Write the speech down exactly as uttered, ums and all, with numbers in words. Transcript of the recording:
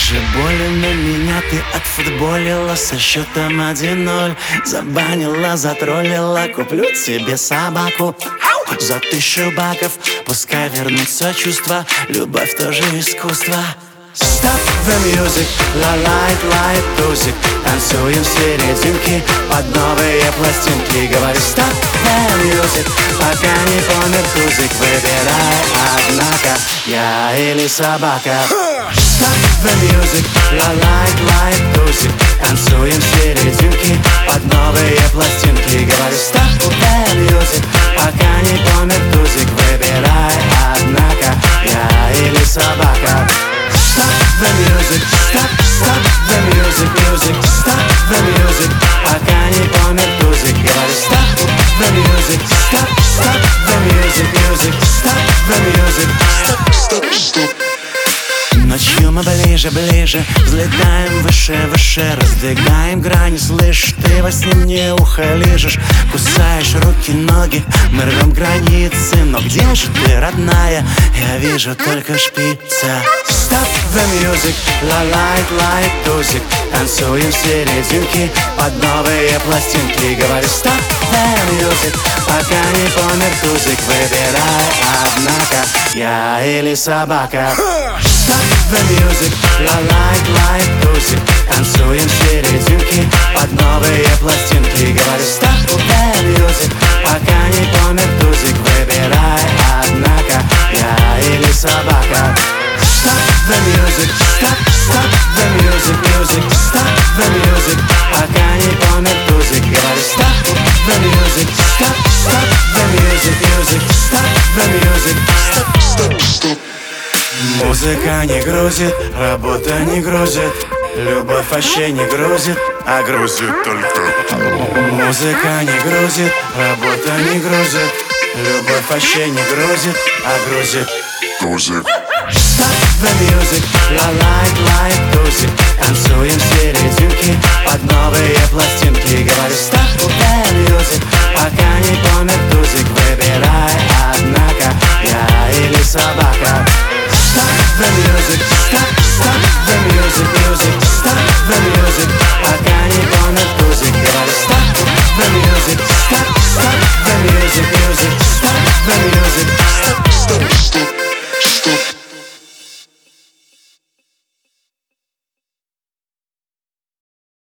же больно меня ты отфутболила со счетом один ноль. Забанила, затроллила, куплю тебе собаку за тысячу баков. Пускай вернутся чувства, любовь тоже искусство. Stop the music, la light, light, тусик. Танцуем в серединке под новые пластинки. Говорю stop the music, пока не помер тузик. Выбирай, однако, я или собака. Stop the music, la light, light, тусик. Танцуем в серединке под новые пластинки. Говорю stop the music, пока не помер тузик. Выбирай, однако, я или собака. Stop the music, stop, stop the music, music, stop the music, пока не помер тузик. Говорю stop the music, stop, stop the music, music, stop the music, stop, stop, stop. Ночью мы ближе, ближе, взлетаем выше, выше, раздвигаем грани, слышь, ты во сне мне ухо лижешь, кусаешь руки, ноги, мы рвем границы, но где же ты, родная? Я вижу только шпица. Stop the music, la light, light, тусик. Танцуем в серединке под новые пластинки. Говорю stop the music, пока не помер тузик. Выбирай, однако, я или собака. Stop the music, la light, light, тусик. Танцуем в серединке под новые пластинки. Говорю stop the music, пока не помер тузик. Выбирай, однако, я или собака. Stop the music, stop, stop the music, music, stop the music, пока не помер тузик. Говорю stop the music, stop, stop the music, music, stop the music, stop, stop, stop. Музыка не грузит, работа не грузит, любовь вообще не грузит, а грузит только. Музыка не грузит, работа не грузит, любовь вообще не грузит, а грузит тузик. Stop the music, la light, light, тусик. Танцуем в серединке под новые пластинки.